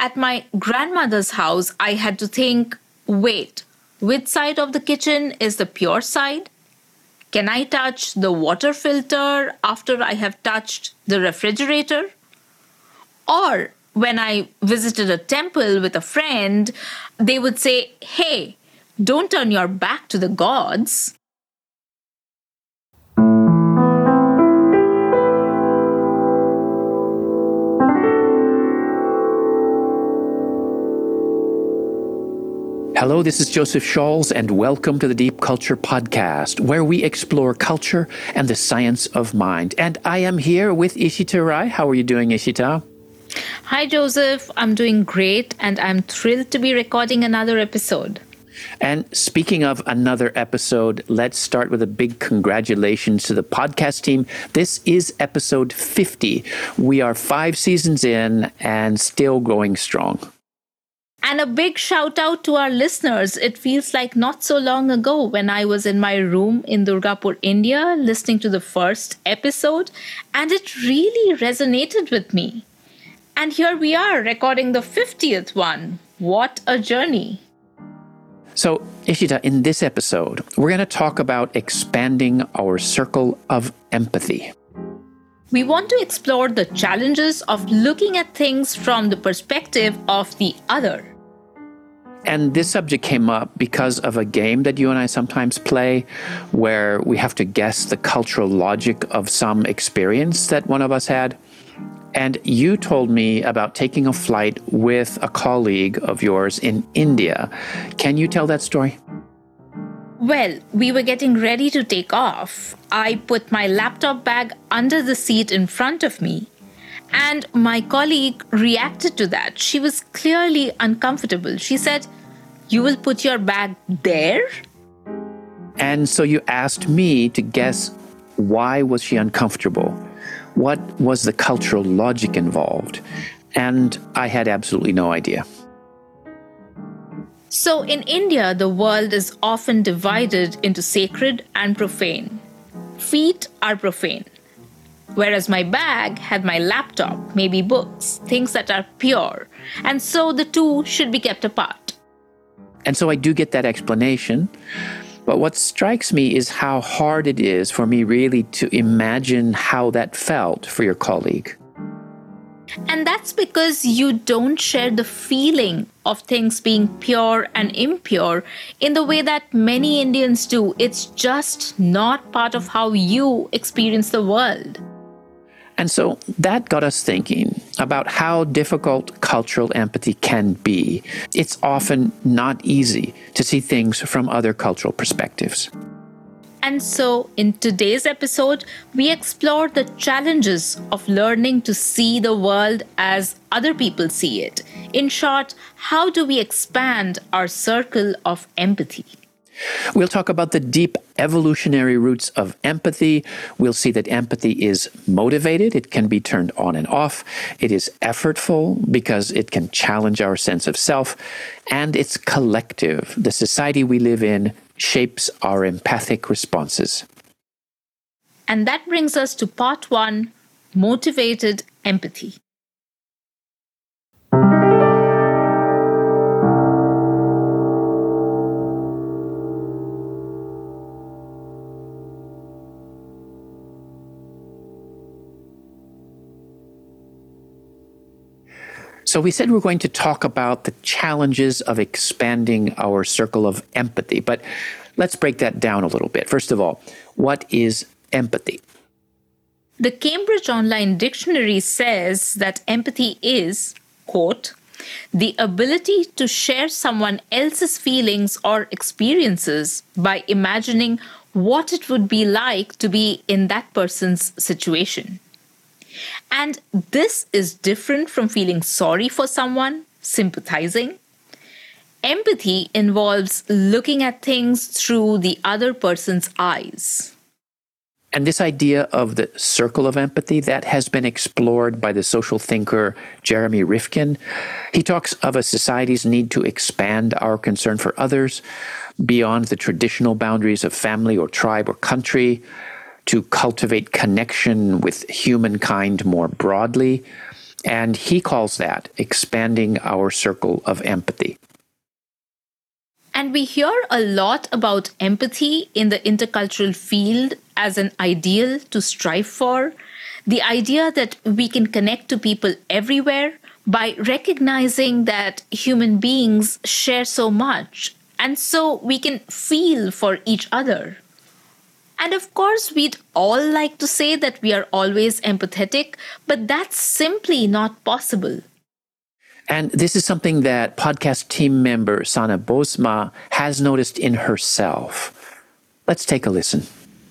at my grandmother's house, I had to think, wait, which side of the kitchen is the pure side? Can I touch the water filter after I have touched the refrigerator? Or when I visited a temple with a friend, they would say, hey, don't turn your back to the gods. Hello, this is Joseph Scholz, and welcome to the Deep Culture Podcast, where we explore culture and the science of mind. And I am here with Ishita Rai. How are you doing, Ishita? Hi, Joseph. I'm doing great, and I'm thrilled to be recording another episode. And speaking of another episode, let's start with a big congratulations to the podcast team. This is episode 50. We are 5 seasons in and still going strong. And a big shout out to our listeners. It feels like not so long ago when I was in my room in Durgapur, India, listening to the first episode, and it really resonated with me. And here we are recording the 50th one. What a journey. So, Ishita, in this episode, we're going to talk about expanding our circle of empathy. We want to explore the challenges of looking at things from the perspective of the other. And this subject came up because of a game that you and I sometimes play where we have to guess the cultural logic of some experience that one of us had. And you told me about taking a flight with a colleague of yours in India. Can you tell that story? Well, we were getting ready to take off. I put my laptop bag under the seat in front of me, and my colleague reacted to that. She was clearly uncomfortable. She said, "You will put your bag there?" And so you asked me to guess, why was she uncomfortable? What was the cultural logic involved? And I had absolutely no idea. So in India, the world is often divided into sacred and profane. Feet are profane, whereas my bag had my laptop, maybe books, things that are pure. And so the two should be kept apart. And so I do get that explanation. But what strikes me is how hard it is for me really to imagine how that felt for your colleague. And that's because you don't share the feeling of things being pure and impure in the way that many Indians do. It's just not part of how you experience the world. And so that got us thinking about how difficult cultural empathy can be. It's often not easy to see things from other cultural perspectives. And so, in today's episode, we explore the challenges of learning to see the world as other people see it. In short, how do we expand our circle of empathy? We'll talk about the deep evolutionary roots of empathy. We'll see that empathy is motivated. It can be turned on and off. It is effortful because it can challenge our sense of self. And it's collective. The society we live in shapes our empathic responses. And that brings us to part 1, motivated empathy. So we said we're going to talk about the challenges of expanding our circle of empathy, but let's break that down a little bit. First of all, what is empathy? The Cambridge Online Dictionary says that empathy is, quote, the ability to share someone else's feelings or experiences by imagining what it would be like to be in that person's situation. And this is different from feeling sorry for someone, sympathizing. Empathy involves looking at things through the other person's eyes. And this idea of the circle of empathy, that has been explored by the social thinker Jeremy Rifkin. He talks of a society's need to expand our concern for others beyond the traditional boundaries of family or tribe or country, to cultivate connection with humankind more broadly, And he calls that expanding our circle of empathy. And we hear a lot about empathy in the intercultural field as an ideal to strive for. The idea that we can connect to people everywhere by recognizing that human beings share so much, and so we can feel for each other. And of course, we'd all like to say that we are always empathetic, but that's simply not possible. And this is something that podcast team member Sana Bosma has noticed in herself. Let's take a listen.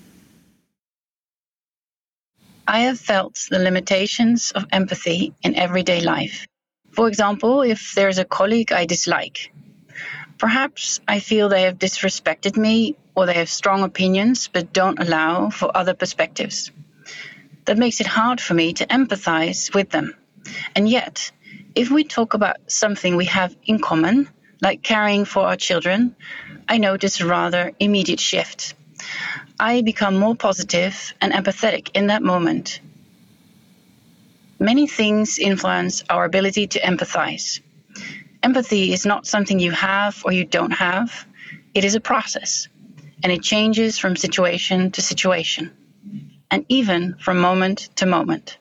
I have felt the limitations of empathy in everyday life. For example, if there's a colleague I dislike, perhaps I feel they have disrespected me or they have strong opinions but don't allow for other perspectives. That makes it hard for me to empathize with them. And yet, if we talk about something we have in common, like caring for our children, I notice a rather immediate shift. I become more positive and empathetic in that moment. Many things influence our ability to empathize. Empathy is not something you have or you don't have. It is a process, and it changes from situation to situation, and even from moment to moment.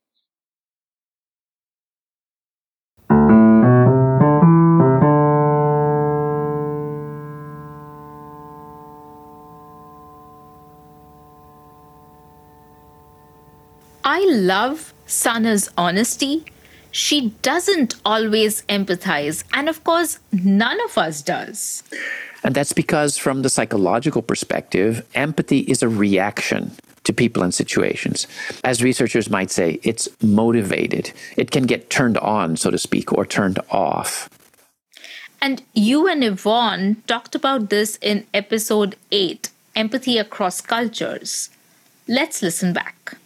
I love Sana's honesty. She doesn't always empathize, and of course, none of us does. And that's because, from the psychological perspective, empathy is a reaction to people and situations. As researchers might say, it's motivated. It can get turned on, so to speak, or turned off. And you and Yvonne talked about this in episode 8, Empathy Across Cultures. Let's listen back.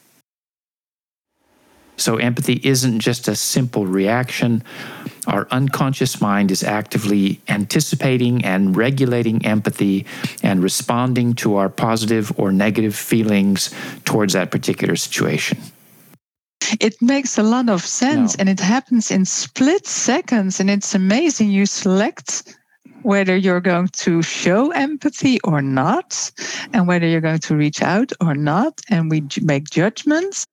So empathy isn't just a simple reaction. Our unconscious mind is actively anticipating and regulating empathy and responding to our positive or negative feelings towards that particular situation. It makes a lot of sense, and it happens in split seconds, and it's amazing. You select whether you're going to show empathy or not, and whether you're going to reach out or not, and we make judgments.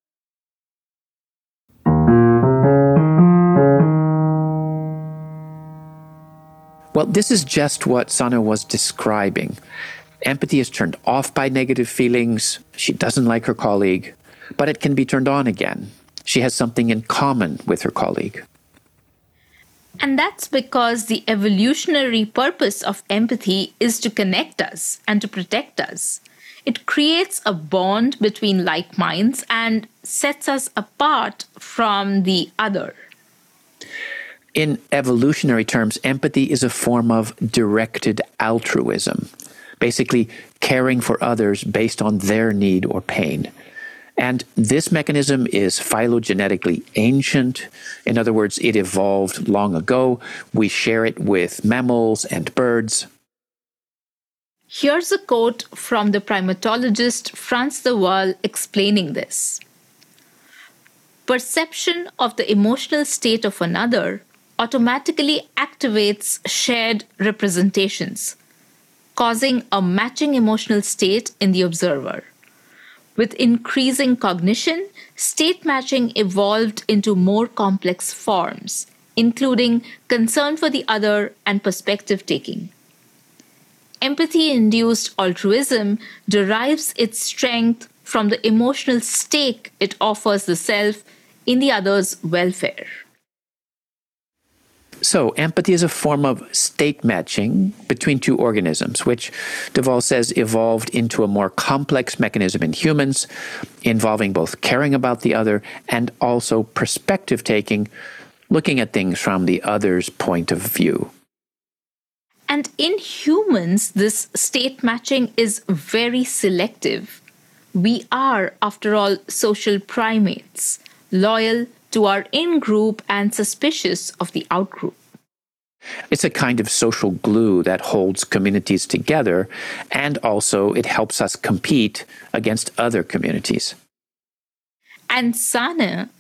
Well, this is just what Sana was describing. Empathy is turned off by negative feelings. She doesn't like her colleague, but it can be turned on again. She has something in common with her colleague. And that's because the evolutionary purpose of empathy is to connect us and to protect us. It creates a bond between like minds and sets us apart from the other. In evolutionary terms, empathy is a form of directed altruism, basically caring for others based on their need or pain. And this mechanism is phylogenetically ancient. In other words, it evolved long ago. We share it with mammals and birds. Here's a quote from the primatologist Frans de Waal explaining this. Perception of the emotional state of another automatically activates shared representations, causing a matching emotional state in the observer. With increasing cognition, state matching evolved into more complex forms, including concern for the other and perspective taking. Empathy-induced altruism derives its strength from the emotional stake it offers the self in the other's welfare. So, empathy is a form of state matching between two organisms, which de Waal says evolved into a more complex mechanism in humans, involving both caring about the other and also perspective taking, looking at things from the other's point of view. And in humans, this state matching is very selective. We are, after all, social primates, loyal to our in-group and suspicious of the out-group. It's a kind of social glue that holds communities together, and also it helps us compete against other communities. And Sana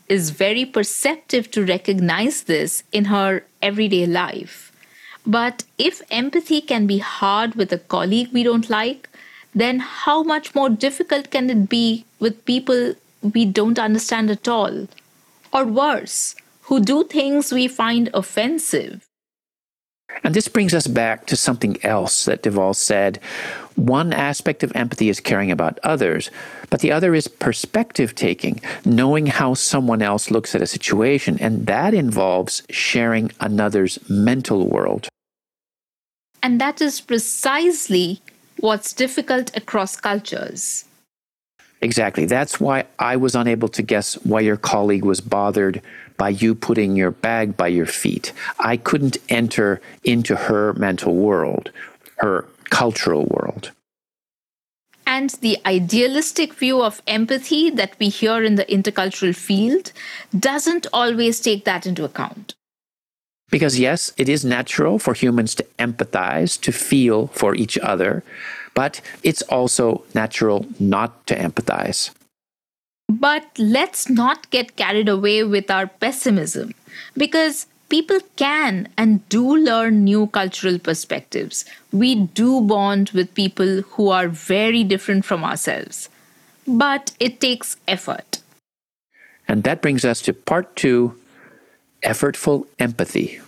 is very perceptive to recognize this in her everyday life. But if empathy can be hard with a colleague we don't like, then how much more difficult can it be with people we don't understand at all? Or worse, who do things we find offensive? And this brings us back to something else that Deval said. One aspect of empathy is caring about others, but the other is perspective taking, knowing how someone else looks at a situation, and that involves sharing another's mental world. And that is precisely what's difficult across cultures. Exactly. That's why I was unable to guess why your colleague was bothered by you putting your bag by your feet. I couldn't enter into her mental world, her cultural world. And the idealistic view of empathy that we hear in the intercultural field doesn't always take that into account. Because yes, it is natural for humans to empathize, to feel for each other, but it's also natural not to empathize. But let's not get carried away with our pessimism, because people can and do learn new cultural perspectives. We do bond with people who are very different from ourselves. But it takes effort. And that brings us to part 2, effortful empathy.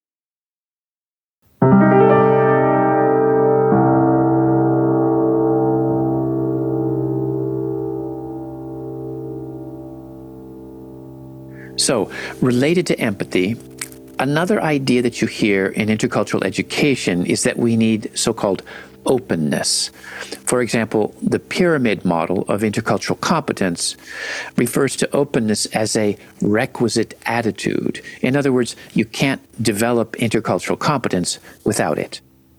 So, related to empathy, another idea that you hear in intercultural education is that we need so-called openness. For example, the pyramid model of intercultural competence refers to openness as a requisite attitude. In other words, you can't develop intercultural competence without it.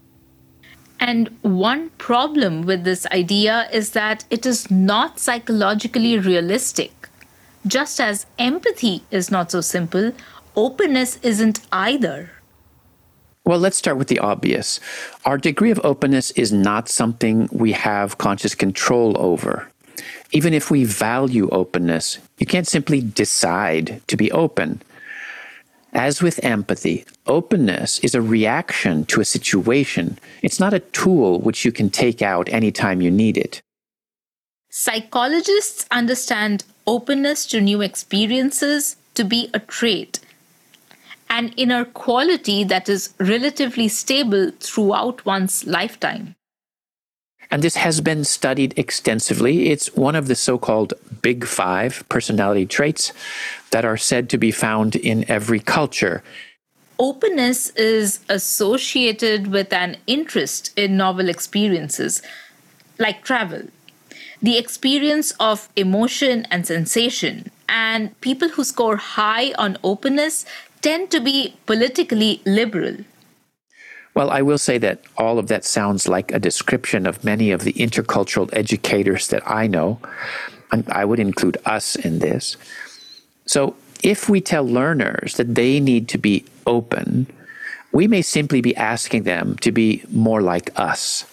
And one problem with this idea is that it is not psychologically realistic. Just as empathy is not so simple, openness isn't either. Well, let's start with the obvious. Our degree of openness is not something we have conscious control over. Even if we value openness, you can't simply decide to be open. As with empathy, openness is a reaction to a situation. It's not a tool which you can take out anytime you need it. Psychologists understand openness to new experiences to be a trait, an inner quality that is relatively stable throughout one's lifetime. And this has been studied extensively. It's one of the so-called Big Five personality traits that are said to be found in every culture. Openness is associated with an interest in novel experiences, like travel, the experience of emotion and sensation, and people who score high on openness tend to be politically liberal. Well, I will say that all of that sounds like a description of many of the intercultural educators that I know. And I would include us in this. So if we tell learners that they need to be open, we may simply be asking them to be more like us.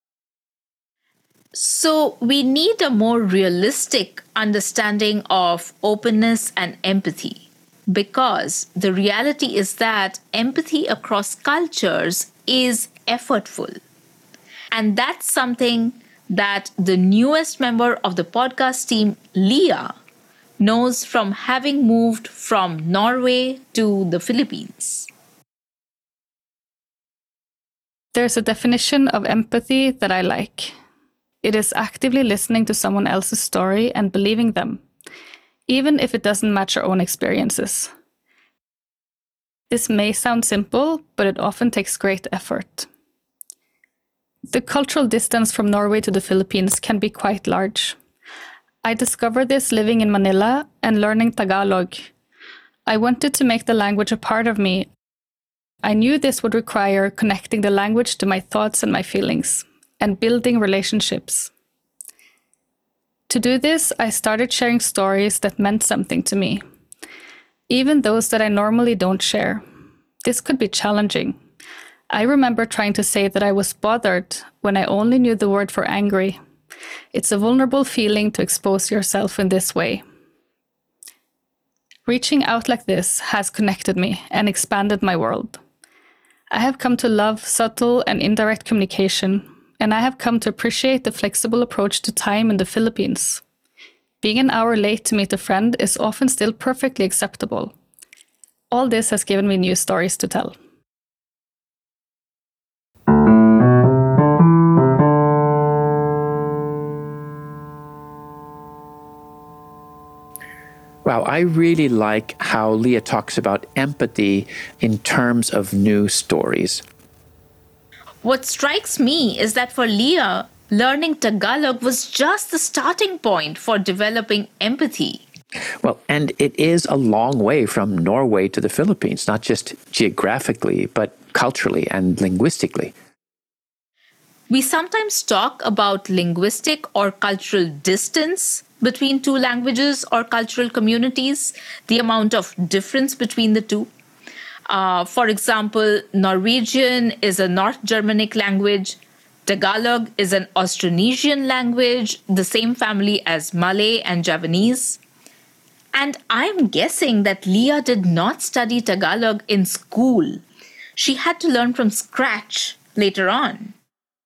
So we need a more realistic understanding of openness and empathy, because the reality is that empathy across cultures is effortful. And that's something that the newest member of the podcast team, Leah, knows from having moved from Norway to the Philippines. There's a definition of empathy that I like. It is actively listening to someone else's story and believing them, even if it doesn't match our own experiences. This may sound simple, but it often takes great effort. The cultural distance from Norway to the Philippines can be quite large. I discovered this living in Manila and learning Tagalog. I wanted to make the language a part of me. I knew this would require connecting the language to my thoughts and my feelings, and building relationships. To do this, I started sharing stories that meant something to me, even those that I normally don't share. This could be challenging. I remember trying to say that I was bothered when I only knew the word for angry. It's a vulnerable feeling to expose yourself in this way. Reaching out like this has connected me and expanded my world. I have come to love subtle and indirect communication, and I have come to appreciate the flexible approach to time in the Philippines. Being an hour late to meet a friend is often still perfectly acceptable. All this has given me new stories to tell. Wow, I really like how Leah talks about empathy in terms of new stories. What strikes me is that for Leah, learning Tagalog was just the starting point for developing empathy. Well, and it is a long way from Norway to the Philippines, not just geographically, but culturally and linguistically. We sometimes talk about linguistic or cultural distance between two languages or cultural communities, the amount of difference between the two. For example, Norwegian is a North Germanic language. Tagalog is an Austronesian language, the same family as Malay and Javanese. And I'm guessing that Leah did not study Tagalog in school. She had to learn from scratch later on.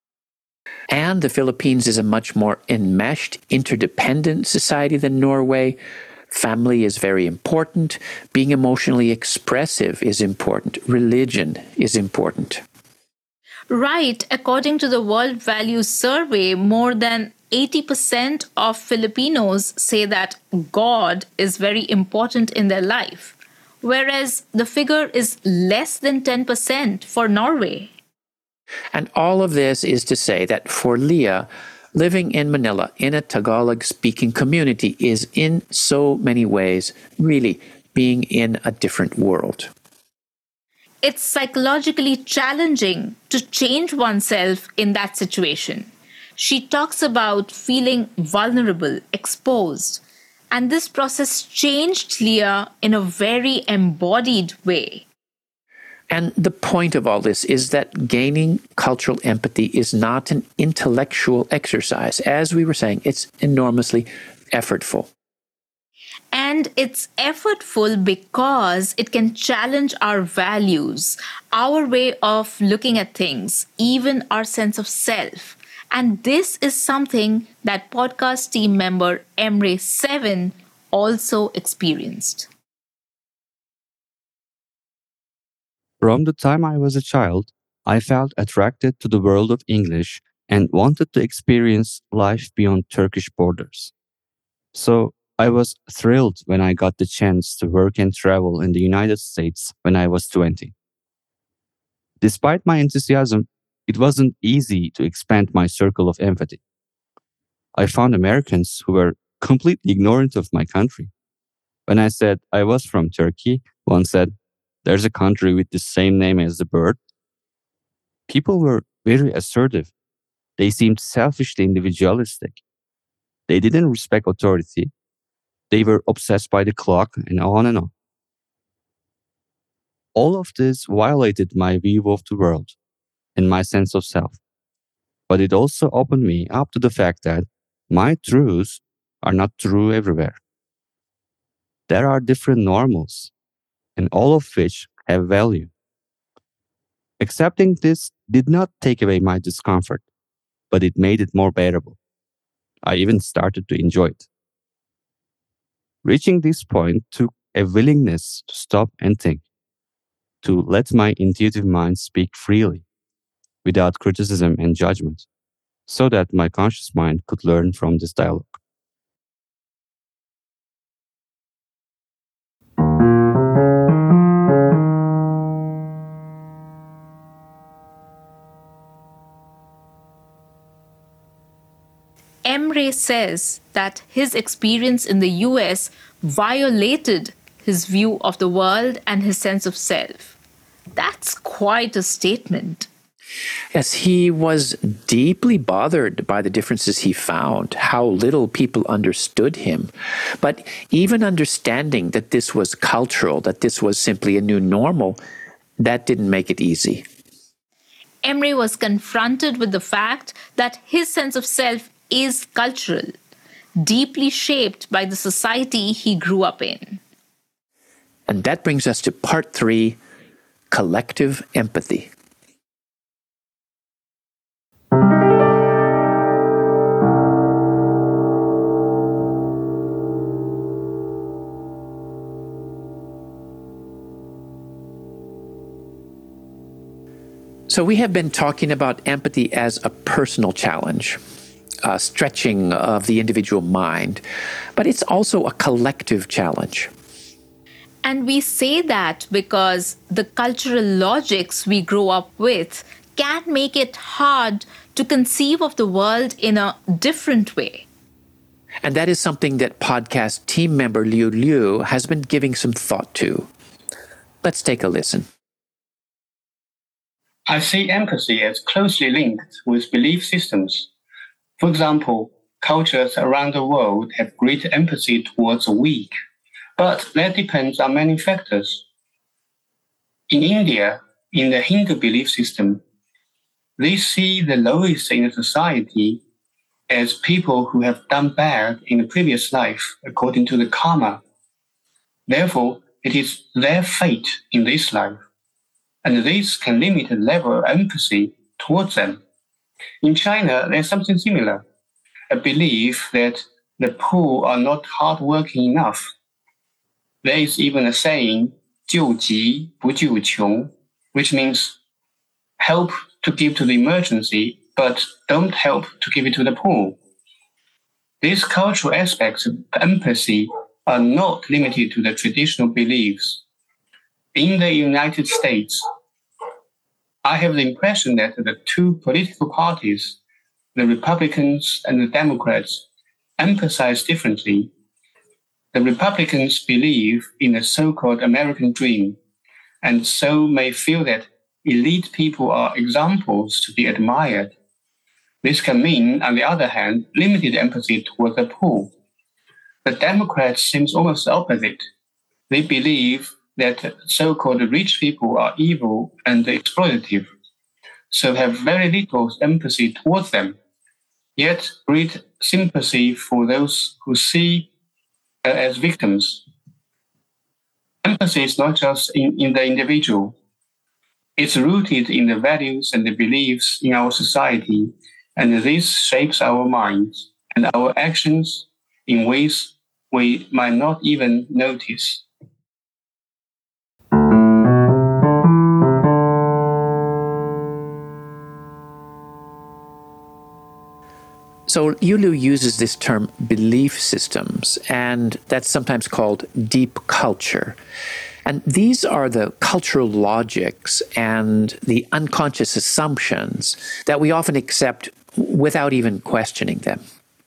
And the Philippines is a much more enmeshed, interdependent society than Norway. Family is very important. Being emotionally expressive is important. Religion is important. Right. According to the World Values Survey, more than 80% of Filipinos say that God is very important in their life, whereas the figure is less than 10% for Norway. And all of this is to say that for Leah, living in Manila in a Tagalog-speaking community is in so many ways really being in a different world. It's psychologically challenging to change oneself in that situation. She talks about feeling vulnerable, exposed, and this process changed Leah in a very embodied way. And the point of all this is that gaining cultural empathy is not an intellectual exercise. As we were saying, it's enormously effortful. And it's effortful because it can challenge our values, our way of looking at things, even our sense of self. And this is something that podcast team member Emre7 also experienced. From the time I was a child, I felt attracted to the world of English and wanted to experience life beyond Turkish borders. So I was thrilled when I got the chance to work and travel in the United States when I was 20. Despite my enthusiasm, it wasn't easy to expand my circle of empathy. I found Americans who were completely ignorant of my country. When I said I was from Turkey, one said, "There's a country with the same name as the bird." People were very assertive. They seemed selfishly individualistic. They didn't respect authority. They were obsessed by the clock and on and on. All of this violated my view of the world and my sense of self. But it also opened me up to the fact that my truths are not true everywhere. There are different normals, and all of which have value. Accepting this did not take away my discomfort, but it made it more bearable. I even started to enjoy it. Reaching this point took a willingness to stop and think, to let my intuitive mind speak freely, without criticism and judgment, so that my conscious mind could learn from this dialogue. Emre says that his experience in the US violated his view of the world and his sense of self. That's quite a statement. Yes, he was deeply bothered by the differences he found, how little people understood him. But even understanding that this was cultural, that this was simply a new normal, that didn't make it easy. Emre was confronted with the fact that his sense of self is cultural, deeply shaped by the society he grew up in. And that brings us to part 3, collective empathy. So we have been talking about empathy as a personal challenge, a stretching of the individual mind, but it's also a collective challenge. And we say that because the cultural logics we grow up with can make it hard to conceive of the world in a different way. And that is something that podcast team member Liu Liu has been giving some thought to. Let's take a listen. I see empathy as closely linked with belief systems. For example, cultures around the world have great empathy towards the weak, but that depends on many factors. In India, in the Hindu belief system, they see the lowest in society as people who have done bad in the previous life according to the karma. Therefore, it is their fate in this life, and this can limit the level of empathy towards them. In China, there's something similar, a belief that the poor are not hardworking enough. There is even a saying, 救急不救穷, which means help to give to the emergency, but don't help to give it to the poor. These cultural aspects of empathy are not limited to the traditional beliefs. In the United States, I have the impression that the two political parties, the Republicans and the Democrats, emphasize differently. The Republicans believe in the so-called American dream, and so may feel that elite people are examples to be admired. This can mean, on the other hand, limited empathy toward the poor. The Democrats seems almost the opposite. They believe that so-called rich people are evil and exploitative, so have very little empathy towards them, yet great sympathy for those who see as victims. Empathy is not just in the individual. It's rooted in the values and the beliefs in our society, and this shapes our minds and our actions in ways we might not even notice. So Liu uses this term belief systems, and that's sometimes called deep culture. And these are the cultural logics and the unconscious assumptions that we often accept without even questioning them.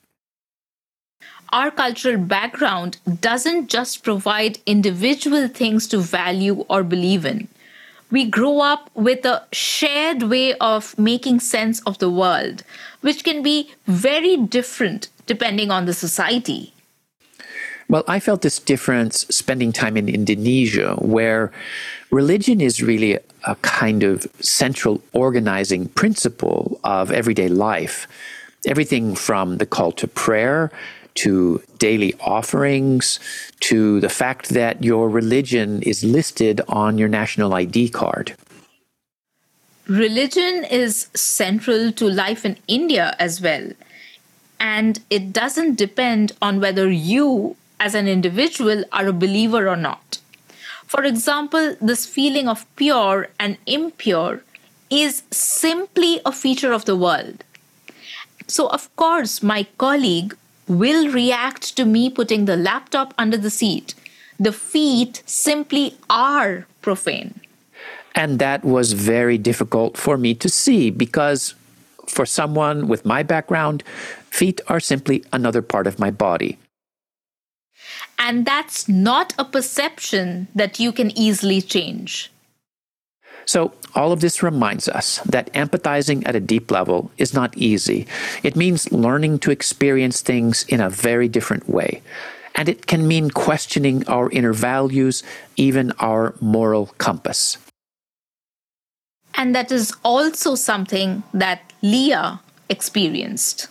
Our cultural background doesn't just provide individual things to value or believe in. We grow up with a shared way of making sense of the world, which can be very different depending on the society. Well, I felt this difference spending time in Indonesia, where religion is really a kind of central organizing principle of everyday life. Everything from the call to prayer to daily offerings, to the fact that your religion is listed on your national ID card. Religion is central to life in India as well. And it doesn't depend on whether you, as an individual, are a believer or not. For example, this feeling of pure and impure is simply a feature of the world. So, of course, my colleague will react to me putting the laptop under the seat. The feet simply are profane. And that was very difficult for me to see because for someone with my background, feet are simply another part of my body. And that's not a perception that you can easily change. So all of this reminds us that empathizing at a deep level is not easy. It means learning to experience things in a very different way. And it can mean questioning our inner values, even our moral compass. And that is also something that Leah experienced.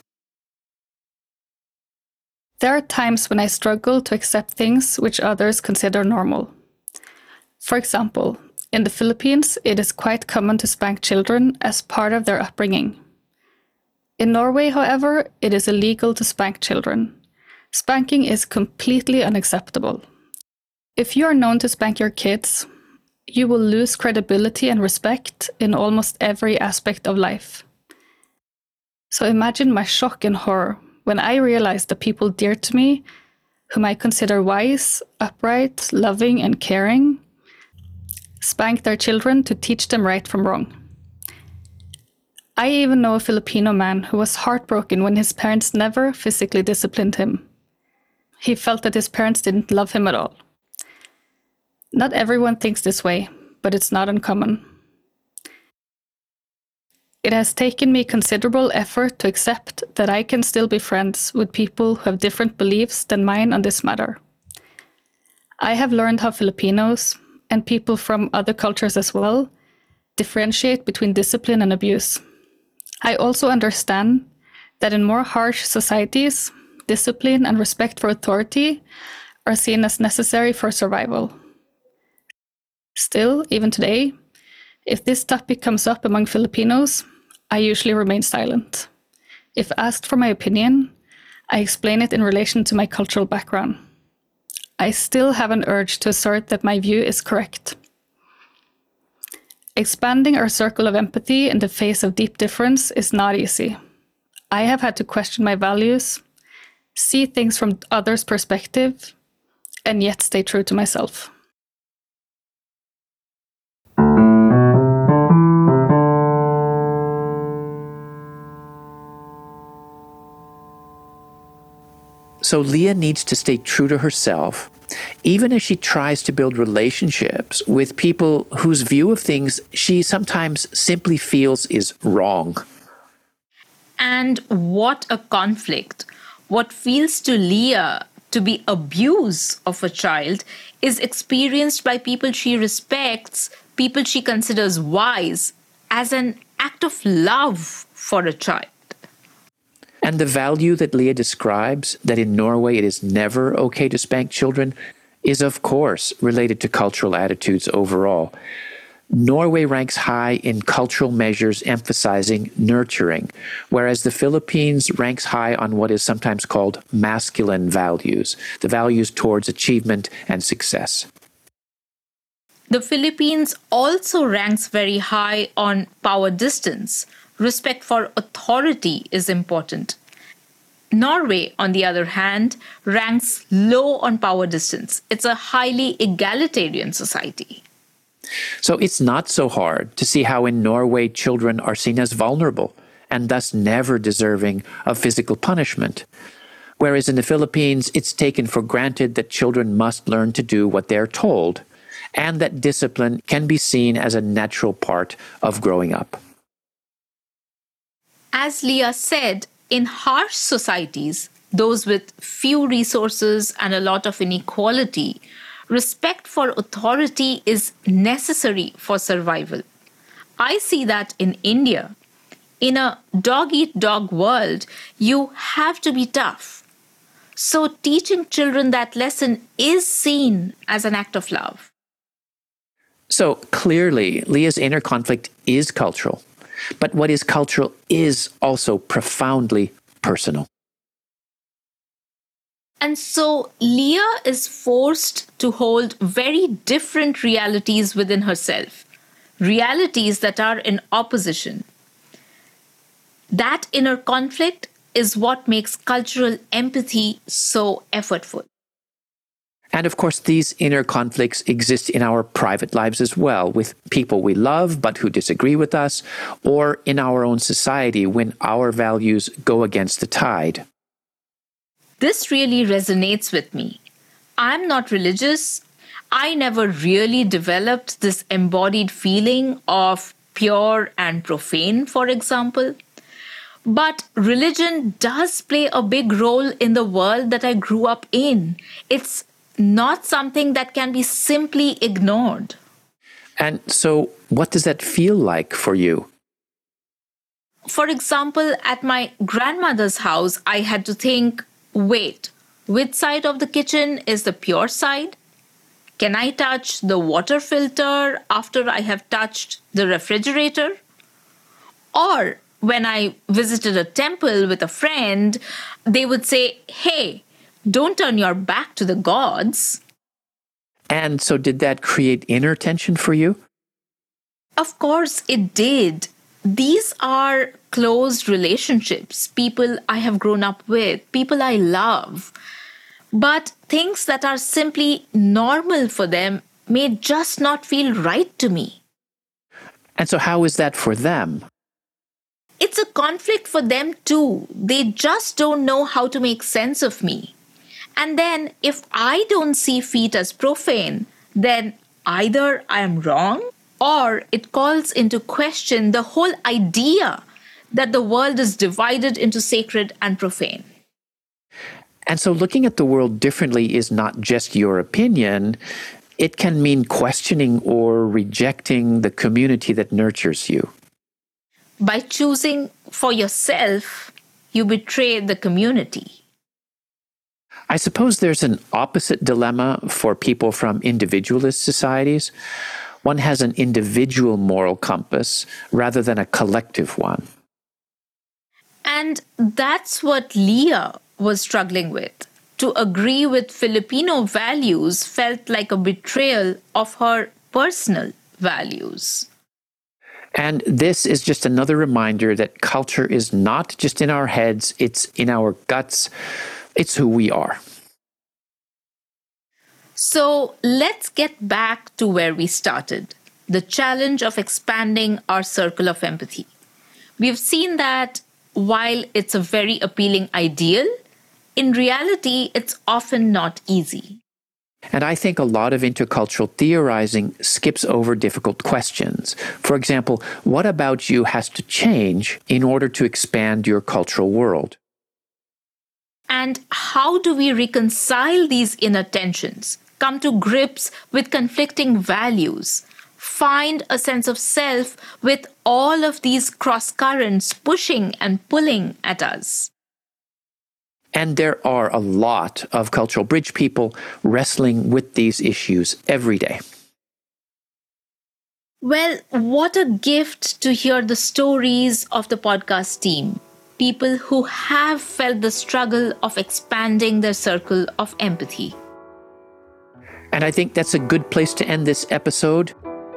There are times when I struggle to accept things which others consider normal. For example, in the Philippines, it is quite common to spank children as part of their upbringing. In Norway, however, it is illegal to spank children. Spanking is completely unacceptable. If you are known to spank your kids, you will lose credibility and respect in almost every aspect of life. So imagine my shock and horror when I realized that people dear to me, whom I consider wise, upright, loving, and caring, spank their children to teach them right from wrong. I even know a Filipino man who was heartbroken when his parents never physically disciplined him. He felt that his parents didn't love him at all. Not everyone thinks this way, but it's not uncommon. It has taken me considerable effort to accept that I can still be friends with people who have different beliefs than mine on this matter. I have learned how Filipinos, and people from other cultures as well, differentiate between discipline and abuse. I also understand that in more harsh societies, discipline and respect for authority are seen as necessary for survival. Still, even today, if this topic comes up among Filipinos, I usually remain silent. If asked for my opinion, I explain it in relation to my cultural background. I still have an urge to assert that my view is correct. Expanding our circle of empathy in the face of deep difference is not easy. I have had to question my values, see things from others' perspective, and yet stay true to myself. So Leah needs to stay true to herself, even as she tries to build relationships with people whose view of things she sometimes simply feels is wrong. And what a conflict. What feels to Leah to be abuse of a child is experienced by people she respects, people she considers wise, as an act of love for a child. And the value that Leah describes, that in Norway it is never okay to spank children, is of course related to cultural attitudes overall. Norway ranks high in cultural measures emphasizing nurturing, whereas the Philippines ranks high on what is sometimes called masculine values, the values towards achievement and success. The Philippines also ranks very high on power distance. Respect for authority is important. Norway, on the other hand, ranks low on power distance. It's a highly egalitarian society. So it's not so hard to see how in Norway children are seen as vulnerable and thus never deserving of physical punishment. Whereas in the Philippines, it's taken for granted that children must learn to do what they're told, and that discipline can be seen as a natural part of growing up. As Leah said, in harsh societies, those with few resources and a lot of inequality, respect for authority is necessary for survival. I see that in India. In a dog-eat-dog world, you have to be tough. So teaching children that lesson is seen as an act of love. So clearly, Leah's inner conflict is cultural. But what is cultural is also profoundly personal. And so Leah is forced to hold very different realities within herself, realities that are in opposition. That inner conflict is what makes cultural empathy so effortful. And of course, these inner conflicts exist in our private lives as well, with people we love but who disagree with us, or in our own society when our values go against the tide. This really resonates with me. I'm not religious. I never really developed this embodied feeling of pure and profane, for example. But religion does play a big role in the world that I grew up in. It's not something that can be simply ignored. And so, what does that feel like for you? For example, at my grandmother's house, I had to think, wait, which side of the kitchen is the pure side? Can I touch the water filter after I have touched the refrigerator? Or when I visited a temple with a friend, they would say, hey, don't turn your back to the gods. And so did that create inner tension for you? Of course it did. These are close relationships, people I have grown up with, people I love. But things that are simply normal for them may just not feel right to me. And so how is that for them? It's a conflict for them too. They just don't know how to make sense of me. And then if I don't see feet as profane, then either I am wrong or it calls into question the whole idea that the world is divided into sacred and profane. And so looking at the world differently is not just your opinion. It can mean questioning or rejecting the community that nurtures you. By choosing for yourself, you betray the community. I suppose there's an opposite dilemma for people from individualist societies. One has an individual moral compass rather than a collective one. And that's what Leah was struggling with. To agree with Filipino values felt like a betrayal of her personal values. And this is just another reminder that culture is not just in our heads, it's in our guts. It's who we are. So let's get back to where we started, the challenge of expanding our circle of empathy. We've seen that while it's a very appealing ideal, in reality, it's often not easy. And I think a lot of intercultural theorizing skips over difficult questions. For example, what about you has to change in order to expand your cultural world? And how do we reconcile these inner tensions, come to grips with conflicting values, find a sense of self with all of these cross currents pushing and pulling at us? And there are a lot of cultural bridge people wrestling with these issues every day. Well, what a gift to hear the stories of the podcast team. People who have felt the struggle of expanding their circle of empathy. And I think that's a good place to end this episode.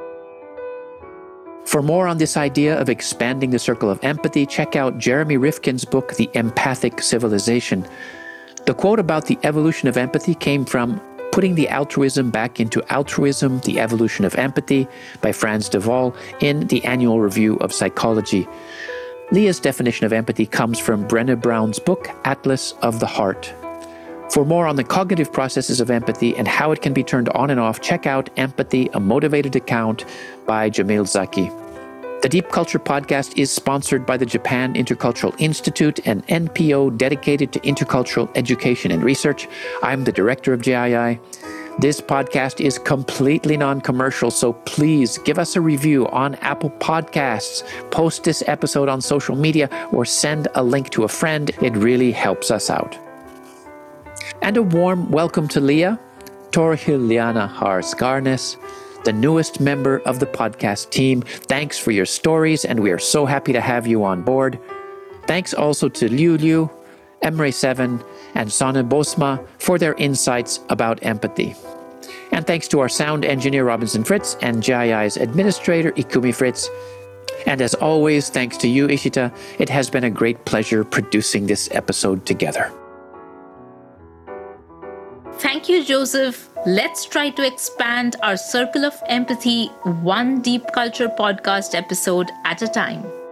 For more on this idea of expanding the circle of empathy, check out Jeremy Rifkin's book, The Empathic Civilization. The quote about the evolution of empathy came from Putting the Altruism Back into Altruism, The Evolution of Empathy by Frans de Waal in the Annual Review of Psychology. Leah's definition of empathy comes from Brené Brown's book, Atlas of the Heart. For more on the cognitive processes of empathy and how it can be turned on and off, check out Empathy, a Motivated Account by Jamil Zaki. The Deep Culture Podcast is sponsored by the Japan Intercultural Institute, an NPO dedicated to intercultural education and research. I'm the director of JII. This podcast is completely non-commercial, so please give us a review on Apple Podcasts, post this episode on social media, or send a link to a friend. It really helps us out. And a warm welcome to Leah, Torhiliana Harsgarnes, the newest member of the podcast team. Thanks for your stories, and we are so happy to have you on board. Thanks also to Liu Liu, Emre7, and Sana Bosma for their insights about empathy. And thanks to our sound engineer, Robinson Fritz, and JII's administrator, Ikumi Fritz. And as always, thanks to you, Ishita. It has been a great pleasure producing this episode together. Thank you, Joseph. Let's try to expand our circle of empathy one Deep Culture podcast episode at a time.